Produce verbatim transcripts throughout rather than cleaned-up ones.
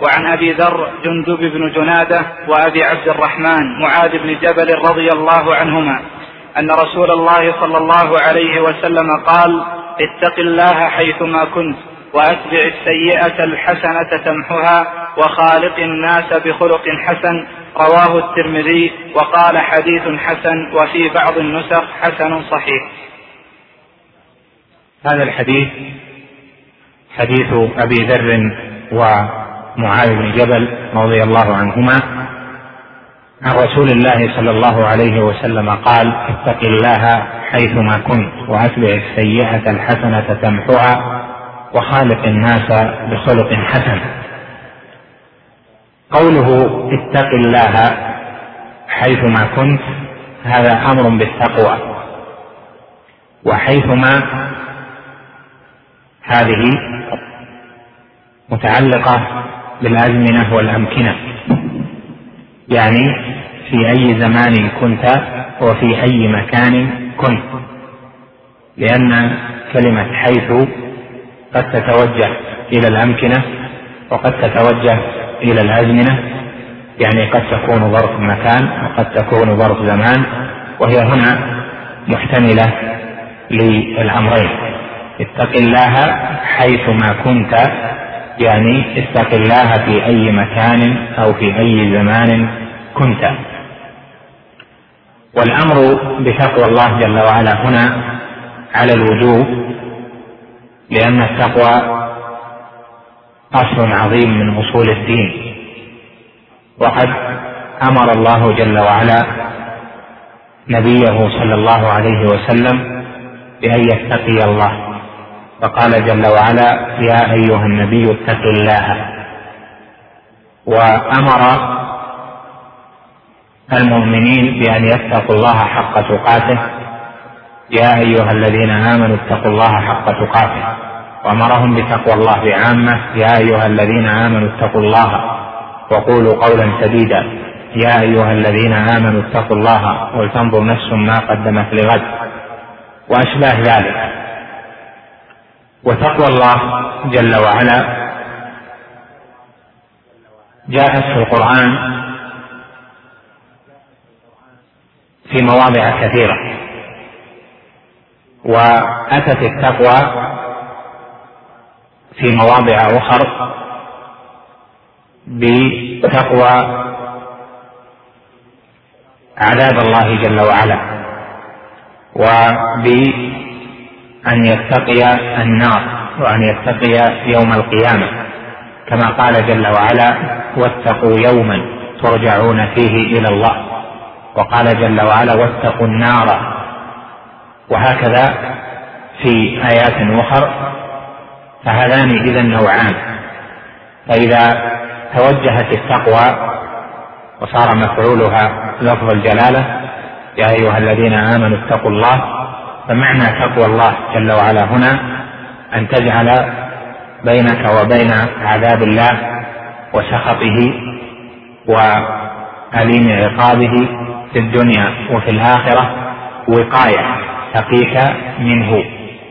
وعن أبي ذر جندب بن جنادة وأبي عبد الرحمن معاذ بن جبل رضي الله عنهما أن رسول الله صلى الله عليه وسلم قال: اتق الله حيثما كنت وأتبع السيئة الحسنة تمحها وخالق الناس بخلق حسن. رواه الترمذي وقال حديث حسن، وفي بعض النسخ حسن صحيح. هذا الحديث حديث أبي ذر ومعاذ بن جبل رضي الله عنهما عن رسول الله صلى الله عليه وسلم قال: اتق الله حيثما كنت وأتبع السيئة الحسنة تمحها وخالق الناس بخلق حسن. قوله اتق الله حيثما كنت هذا أمر بالتقوى، وحيثما هذه متعلقة بالأزمنة والأمكنة، يعني في أي زمان كنت وفي أي مكان كنت، لأن كلمة حيث قد تتوجه إلى الأمكنة وقد تتوجه إلى الأزمنة، يعني قد تكون ظرف مكان وقد تكون ظرف زمان، وهي هنا محتملة للأمرين. اتق الله حيثما كنت يعني اتق الله في أي مكان أو في أي زمان كنت. والأمر بتقوى الله جل وعلا هنا على الوجوب، لأن التقوى أصل عظيم من أصول الدين، وقد أمر الله جل وعلا نبيه صلى الله عليه وسلم بأن يتقي الله، فقال جل وعلا: يا أيها النبي اتق الله. وأمر المؤمنين بأن يتقوا الله حق تقاته: يا أيها الذين آمنوا اتقوا الله حق تقاته. وأمرهم بتقوى الله بعامة: يا أيها الذين آمنوا اتقوا الله وقولوا قولا سديدا. يا أيها الذين آمنوا اتقوا الله ولتنظر نفس ما قدمت لغد، وأشباه ذلك. وتقوى الله جل وعلا جاءت في القرآن في مواضع كثيرة، وأتت التقوى في مواضع أخرى بتقوى عذاب الله جل وعلا، وبأن يتقي النار وأن يتقي يوم القيامة، كما قال جل وعلا: واتقوا يوما ترجعون فيه إلى الله. وقال جل وعلا: واتقوا النار. وهكذا في آيات أخرى. فهذان إذن نوعان. فإذا توجهت التقوى وصار مفعولها لفظ الجلالة: يا أيها الذين آمنوا اتقوا الله، فمعنى تقوى الله جل وعلا هنا أن تجعل بينك وبين عذاب الله وسخطه وأليم عقابه في الدنيا وفي الآخرة وقاية تقيك منه.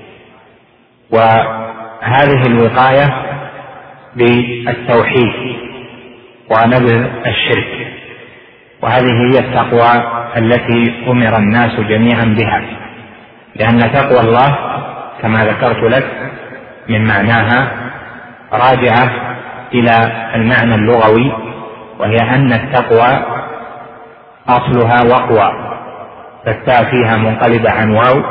وهذه الوقاية بالتوحيد ونبذ الشرك، وهذه هي التقوى التي أمر الناس جميعا بها، لأن تقوى الله كما ذكرت لك من معناها راجعة إلى المعنى اللغوي، وهي أن التقوى أصلها وقوى، فالتاء فيها منقلبة عن واو،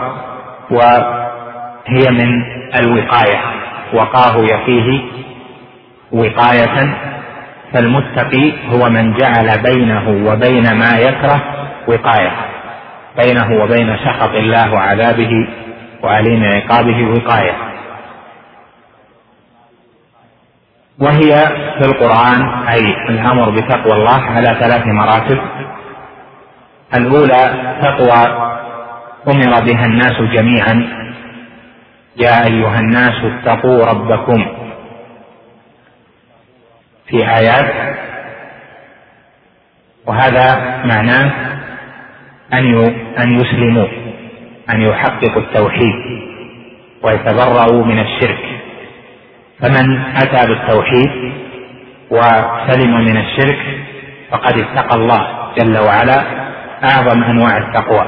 وهي من الوقاية، وقاه يقيه وقاية. فالمتقي هو من جعل بينه وبين ما يكره وقاية، بينه وبين سخط الله وعذابه وأليم عقابه وقاية. وهي في القرآن أي الأمر بتقوى الله على ثلاث مراتب. الأولى تقوى أمر بها الناس جميعا: يا أيها الناس اتقوا ربكم، في آيات، وهذا معناه أن يسلموا، أن يحققوا التوحيد ويتبرؤوا من الشرك. فمن أتى بالتوحيد وسلم من الشرك فقد اتقى الله جل وعلا أعظم أنواع التقوى.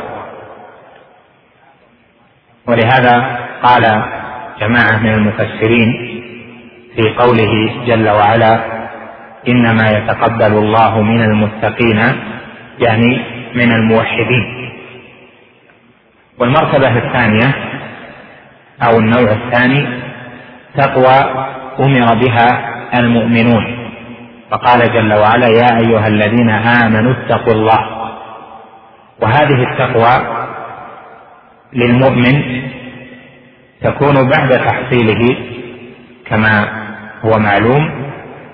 ولهذا قال جماعة من المفسرين في قوله جل وعلا إنما يتقبل الله من المتقين، يعني من الموحدين. والمرتبة الثانية أو النوع الثاني تقوى أمر بها المؤمنون، فقال جل وعلا يا أيها الذين آمنوا اتقوا الله. وهذه التقوى للمؤمن تكون بعد تحصيله كما هو معلوم،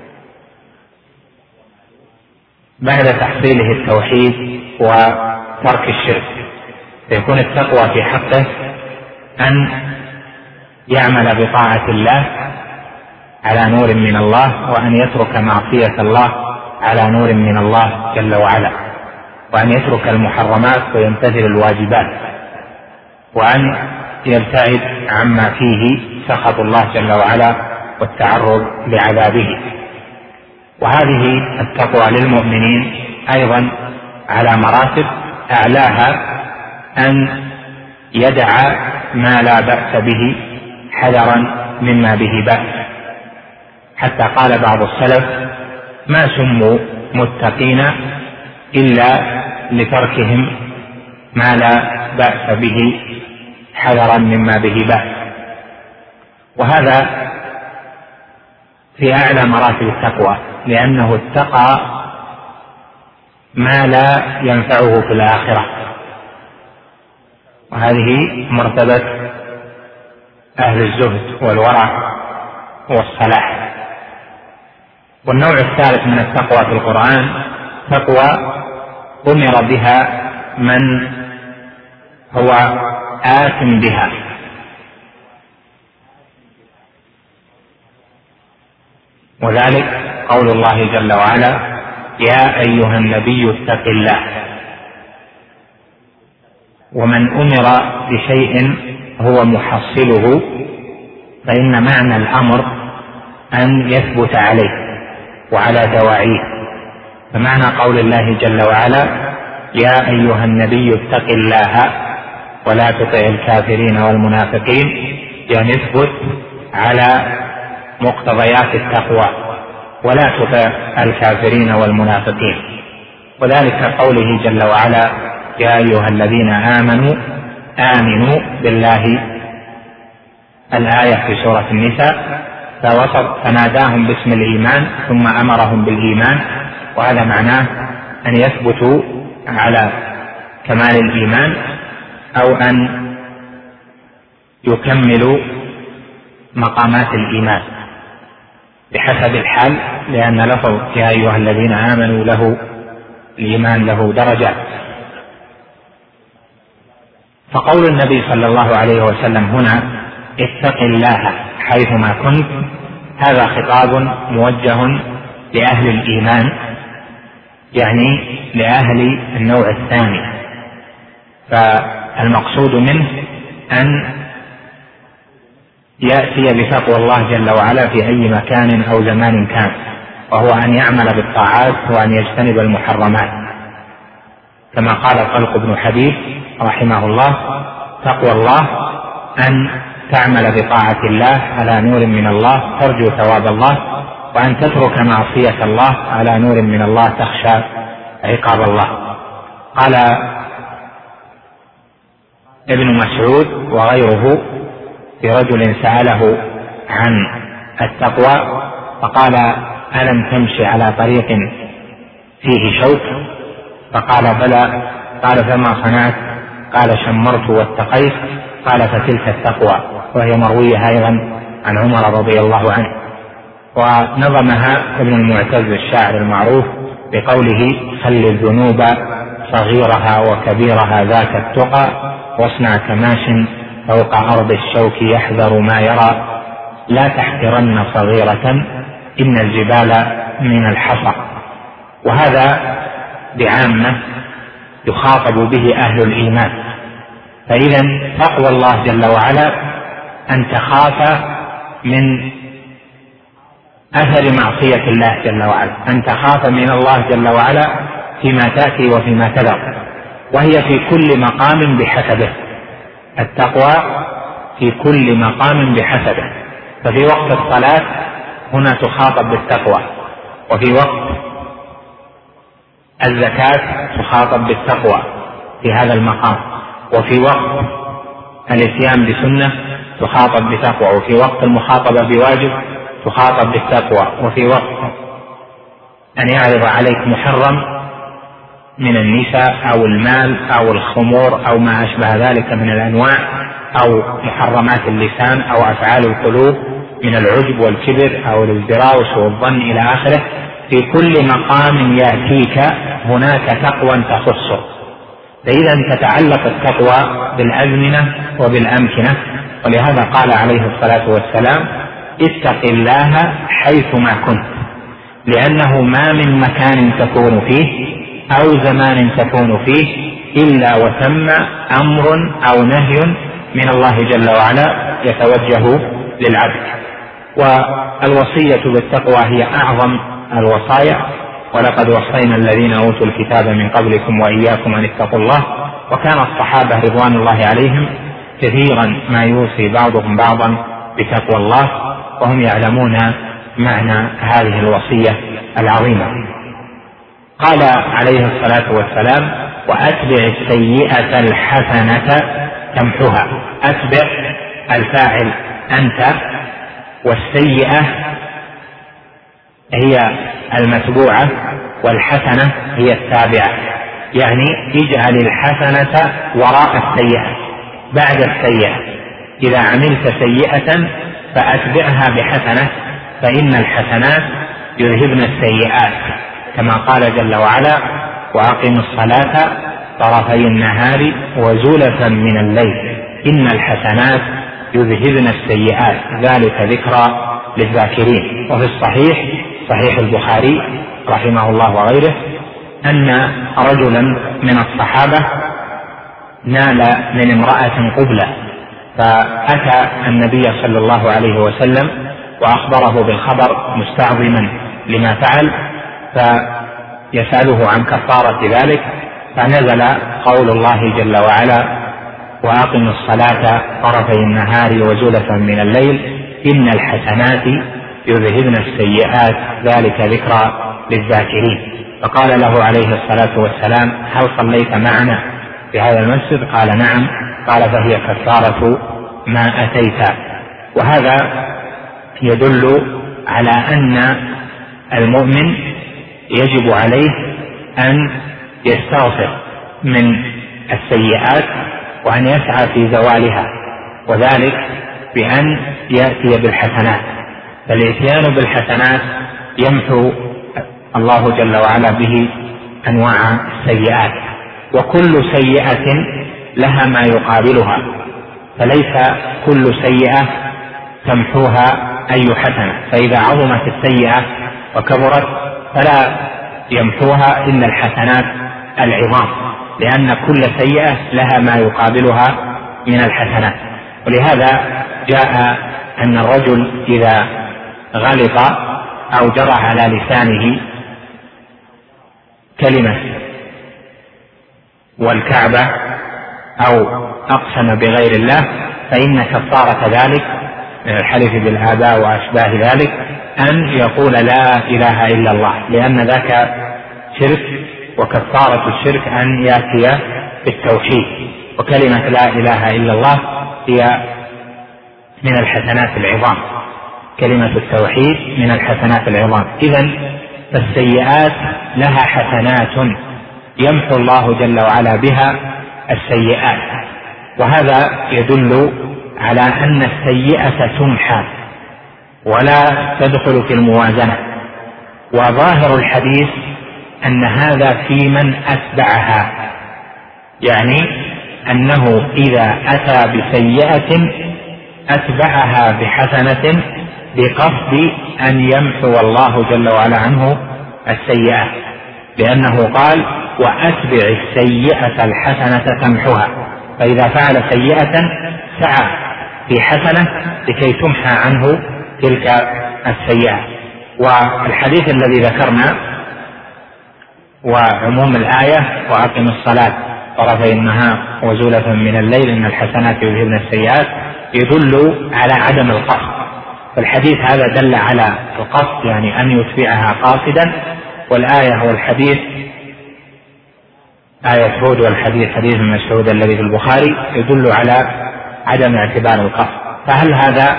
بعد تحصيله التوحيد وترك الشرك، فيكون التقوى في حقه أن يعمل بطاعة الله على نور من الله، وأن يترك معصية الله على نور من الله جل وعلا، وأن يترك المحرمات ويمتثل الواجبات، وأن يبتعد عما فيه سخط الله جل وعلا والتعرض لعذابه. وهذه التقوى للمؤمنين أيضا على مراتب، أعلاها أن يدع ما لا بأس به حذرا مما به بأس، حتى قال بعض السلف ما سموا متقين إلا لتركهم ما لا بأس به حذرا مما به بأس. وهذا في أعلى مراتب التقوى، لأنه اتقى ما لا ينفعه في الآخرة، وهذه مرتبة أهل الزهد والورع والصلاح. والنوع الثالث من التقوى في القرآن تقوى أمر بها من هو آثم بها، وذلك قول الله جل وعلا يا أيها النبي اتق الله. ومن أمر بشيء هو محصله فإن معنى الأمر أن يثبت عليه وعلى دواعيه. فمعنى قول الله جل وعلا يا أيها النبي اتق الله ولا تطع الكافرين والمنافقين، يعني اثبت على مقتضيات التقوى ولا تطع الكافرين والمنافقين. وذلك قوله جل وعلا يا أيها الذين آمنوا آمنوا بالله، الآية في سورة النساء، فوصف فناداهم باسم الإيمان ثم أمرهم بالإيمان، وهذا معناه أن يثبتوا على كمال الإيمان أو أن يكملوا مقامات الإيمان بحسب الحال، لأن لفظ يا أيها الذين آمنوا له الإيمان له درجات. فقول النبي صلى الله عليه وسلم هنا اتق الله حيثما كنت، هذا خطاب موجه لأهل الإيمان، يعني لأهل النوع الثاني. فالمقصود منه أن يأتي بتقوى الله جل وعلا في أي مكان أو زمان كان، وهو أن يعمل بالطاعات وأن يجتنب المحرمات، كما قال طلق بن حبيب رحمه الله تقوى الله أن تعمل بطاعة الله على نور من الله ترجو ثواب الله، وأن تترك معصية الله على نور من الله تخشى عقاب الله. قال ابن مسعود وغيره في رجل سأله عن التقوى فقال ألم تمشي على طريق فيه شوك؟ فقال بلى. قال فما صنعت؟ قال شمرت واتقيت. قال فتلك التقوى، وهي مروية أيضا عن عمر رضي الله عنه. ونظمها ابن المعتز الشاعر المعروف بقوله خل الذنوب صغيرها وكبيرها ذاك التقى، واصنع كماش فوق أرض الشوك يحذر ما يرى، لا تحقرن صغيرة إن الجبال من الحصى. وهذا بعامة يخاطب به أهل الإيمان. فإذا تقوى الله جل وعلا أن تخاف من أثر معصية الله جل وعلا، أن تخاف من الله جل وعلا فيما تأتي وفيما تذر، وهي في كل مقام بحسبه. التقوى في كل مقام بحسبه، ففي وقت الصلاة هنا تخاطب بالتقوى، وفي وقت الزكاة تخاطب بالتقوى في هذا المقام، وفي وقت الاتيان بسنة تخاطب بتقوى، وفي وقت المخاطبة بواجب تخاطب بالتقوى، وفي وقت أن يعرض عليك محرم من النساء أو المال أو الخمور أو ما أشبه ذلك من الأنواع، أو محرمات اللسان أو أفعال القلوب من العجب والكبر أو الازدراء وسوء الظن إلى آخره. في كل مقام يأتيك هناك تقوى تخصه. فإذا تتعلق التقوى بالأزمنة وبالأمكنة، ولهذا قال عليه الصلاة والسلام: اتق الله حيثما كنت، لأنه ما من مكان تكون فيه أو زمان تكون فيه إلا وثم أمر أو نهي من الله جل وعلا يتوجه للعبد. والوصية بالتقوى هي أعظم الوصايا، ولقد وصينا الذين أوتوا الكتاب من قبلكم وإياكم أن اتقوا الله. وكان الصحابة رضوان الله عليهم كثيرا ما يوصي بعضهم بعضا بتقوى الله، وهم يعلمون معنى هذه الوصية العظيمة. قال عليه الصلاة والسلام: وأتبع السيئة الحسنة تمحها. أتبع الفاعل أنت، والسيئة هي المتبوعة، والحسنة هي التابعة، يعني اجعل الحسنة وراء السيئة بعد السيئة. إذا عملت سيئة فأتبعها بحسنة، فإن الحسنات يذهبن السيئات، كما قال جل وعلا: وأقم الصلاة طرفي النهار وزلفا من الليل إن الحسنات يذهبن السيئات ذلك ذكرى للذاكرين. وفي الصحيح صحيح البخاري رحمه الله وغيره أن رجلا من الصحابة نال من امرأة قبلة، فأتى النبي صلى الله عليه وسلم وأخبره بالخبر مستعظما لما فعل، فيسأله عن كفارة ذلك، فنزل قول الله جل وعلا: وأقم الصلاة طرفي النهار وزلفا من الليل إن الحسنات يذهبن السيئات ذلك ذكرى للذاكرين. فقال له عليه الصلاة والسلام: هل صليت معنا في هذا المسجد؟ قال: نعم. قال: فهي كفارة ما أتيت. وهذا يدل على أن المؤمن يجب عليه أن يستغفر من السيئات وأن يسعى في زوالها، وذلك بأن يأتي بالحسنات. فالإتيان بالحسنات يمحو الله جل وعلا به أنواع السيئات، وكل سيئة لها ما يقابلها، فليس كل سيئة تمحوها أي حسنة. فإذا عظمت السيئة وكبرت فلا يمحوها إلا الحسنات العظام، لأن كل سيئة لها ما يقابلها من الحسنات. ولهذا جاء أن الرجل إذا غلط أو جرى على لسانه كلمة والكعبة أو أقسم بغير الله، فإن كفارة ذلك من الحلف بالآباء وأشباه ذلك أن يقول لا إله إلا الله، لأن ذاك شرك، وكفارة الشرك أن يأتي بالتوحيد. وكلمة لا إله إلا الله هي من الحسنات العظام، كلمة التوحيد من الحسنات العظام. إذن فالسيئات لها حسنات يمحو الله جل وعلا بها السيئات، وهذا يدل على أن السيئة تمحى ولا تدخل في الموازنة. وظاهر الحديث أن هذا في من أتبعها، يعني أنه إذا أتى بسيئة أتبعها بحسنة بقصد أن يمحو الله جل وعلا عنه السيئات، لأنه قال: وأتبع السيئة الحسنة تمحها. فإذا فعل سيئة سعى في حسنة لكي تمحى عنه تلك السيئة. والحديث الذي ذكرنا وعموم الآية وأقم الصلاة طرفي النهار وزلفا من الليل إن الحسنات يذهبن السيئات يدل على عدم القصد. فالحديث هذا دل على القصد، يعني أن يتبعها قاصدا، والآية والحديث آية هود والحديث حديث مسعود الذي في البخاري يدل على عدم اعتبار القصد. فهل هذا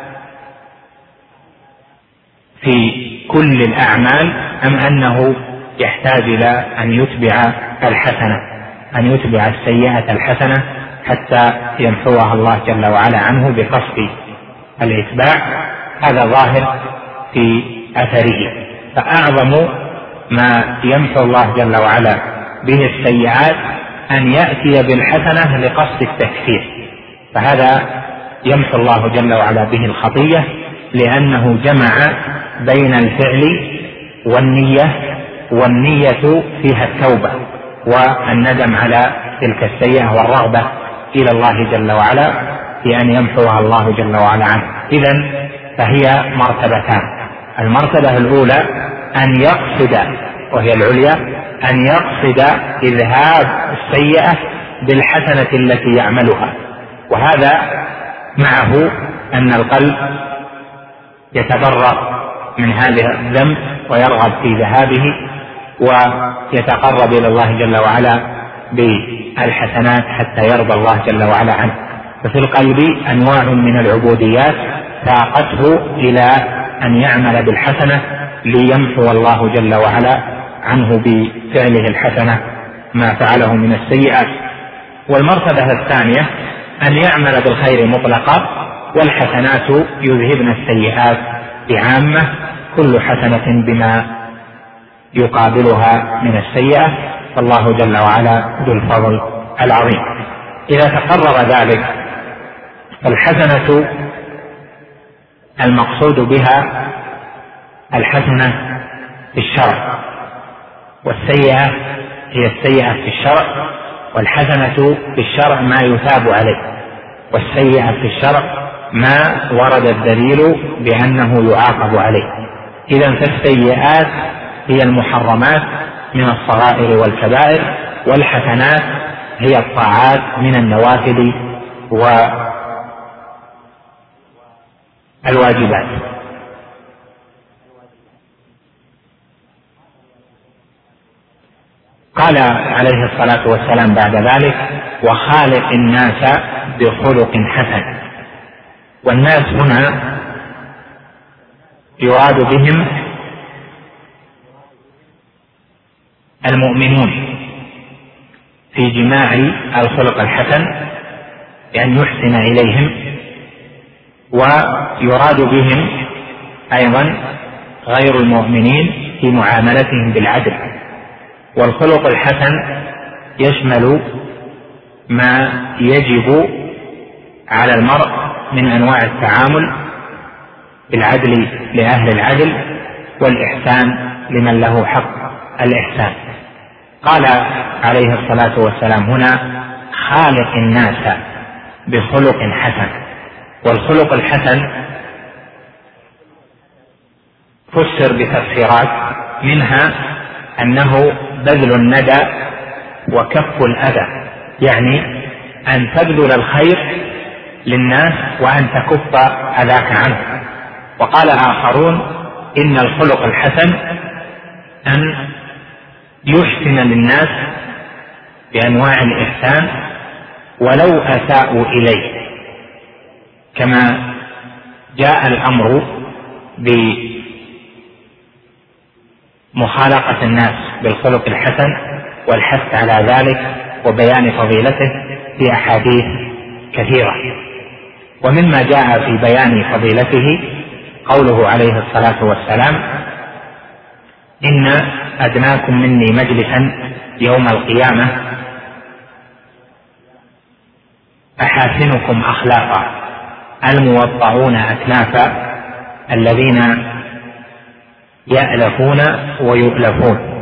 في كل الأعمال أم أنه يحتاج إلى أن يتبع الحسنة أن يتبع السيئة الحسنة حتى يمحوها الله جل وعلا عنه بقصد الإتباع؟ هذا ظاهر في أثره. فأعظم ما يمحو الله جل وعلا به السيئات أن يأتي بالحسنة لقصد التكفير، فهذا يمحو الله جل وعلا به الخطية، لأنه جمع بين الفعل والنية، والنية فيها التوبة والندم على تلك السيئة والرغبة إلى الله جل وعلا في أن يمحوها الله جل وعلا عنه. إذن فهي مرتبتان: المرتبة الأولى أن يقصد، وهي العليا، أن يقصد إذهاب السيئة بالحسنة التي يعملها، وهذا معه أن القلب يتبرأ من هذا الذنب ويرغب في ذهابه ويتقرب إلى الله جل وعلا بالحسنات حتى يرضى الله جل وعلا عنه. ففي القلب أنواع من العبوديات ساقته إلى أن يعمل بالحسنة ليمحو الله جل وعلا عنه بفعله الحسنة ما فعله من السيئات. والمرتبة الثانية أن يعمل بالخير مطلقا، والحسنات يذهبن السيئات بعامة، كل حسنة بما يقابلها من السيئة، فالله جل وعلا ذو الفضل العظيم. إذا تقرر ذلك فالحسنة المقصود بها الحسنة في الشرع، والسيئة هي السيئة في الشرع، والحسنة في الشرع ما يثاب عليه، والسيئة في الشرع ما ورد الدليل بأنه يعاقب عليه. إذن فالسيئات هي المحرمات من الصغائر والكبائر، والحسنات هي الطاعات من النوافل والواجبات. قال عليه الصلاة والسلام بعد ذلك: وخالق الناس بخلق حسن. والناس هنا يراد بهم المؤمنون في جماع الخلق الحسن بأن يحسن إليهم، ويراد بهم أيضا غير المؤمنين في معاملتهم بالعدل. والخلق الحسن يشمل ما يجب على المرء من أنواع التعامل بالعدل لأهل العدل، والإحسان لمن له حق الإحسان. قال عليه الصلاة والسلام هنا: خالق الناس بخلق حسن. والخلق الحسن فسر بتفسيرات، منها أنه بذل الندى وكف الأذى، يعني أن تبذل الخير للناس وأن تكف أذاك عنه. وقال آخرون: إن الخلق الحسن أن يحسن للناس بأنواع الإحسان ولو أساءوا إليه، كما جاء الأمر بمخالقة الناس بالخلق الحسن والحث على ذلك وبيان فضيلته في أحاديث كثيرة. ومما جاء في بيان فضيلته قوله عليه الصلاة والسلام: إن أدناكم مني مجلسا يوم القيامة أحاسنكم أخلاقا الموضعون أكنافا الذين يألفون ويؤلفون.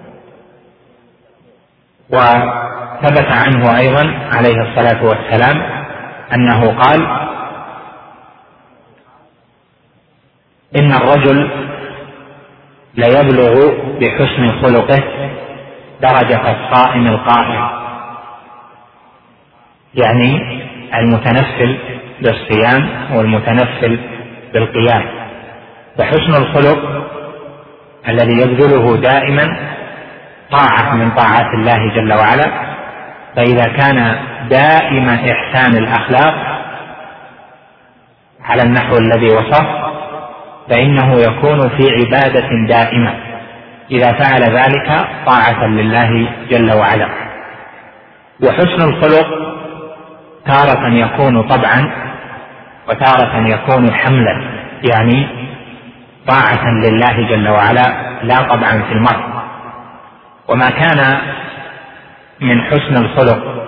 وثبت عنه أيضا عليه الصلاة والسلام أنه قال: إن الرجل ليبلغ بحسن خلقه درجة الصائم القائم، يعني المتنفل بالصيام والمتنفل بالقيام. فحسن الخلق الذي يبذله دائما طاعة من طاعات الله جل وعلا، فإذا كان دائم إحسان الأخلاق على النحو الذي وصف فإنه يكون في عبادة دائمة إذا فعل ذلك طاعة لله جل وعلا. وحسن الخلق تارة يكون طبعا وتارة يكون حملا، يعني طاعة لله جل وعلا لا طبعا في المرء. وما كان من حسن الخلق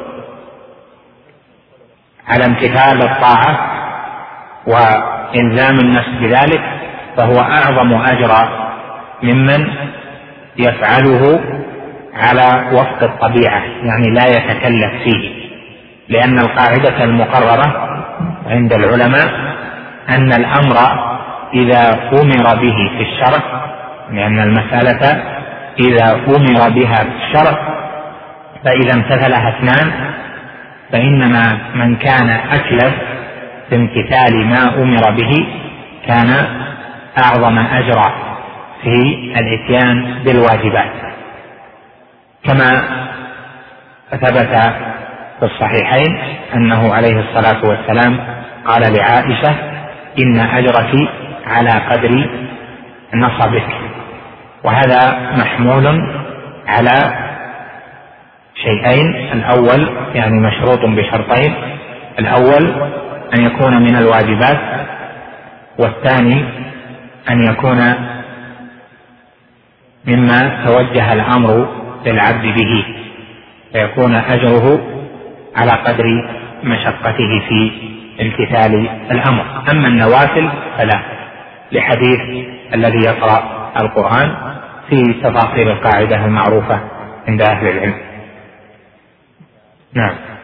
على امتثال الطاعة وإلزام النفس بذلك فهو أعظم أجرا ممن يفعله على وفق الطبيعة، يعني لا يتكلف فيه، لأن القاعدة المقررة عند العلماء أن الأمر إذا أمر به في الشرع، لأن المسألة إذا أمر بها في الشرع فإذا امتثلها اثنان فإنما من كان أكلف في امتثال ما أمر به كان أعظم أجرا في الإتيان بالواجبات، كما ثبت في الصحيحين أنه عليه الصلاة والسلام قال لعائشة: إن أجرك على قدر نصبك. وهذا محمول على شيئين: الأول يعني مشروط بشرطين، الأول أن يكون من الواجبات، والثاني أن يكون مما توجه الأمر للعبد به فيكون أجره على قدر مشقته في امتثال الأمر. أما النوافل فلا، لحديث الذي يقرأ القرآن في تفاصيل القاعدة المعروفة عند أهل العلم. نعم.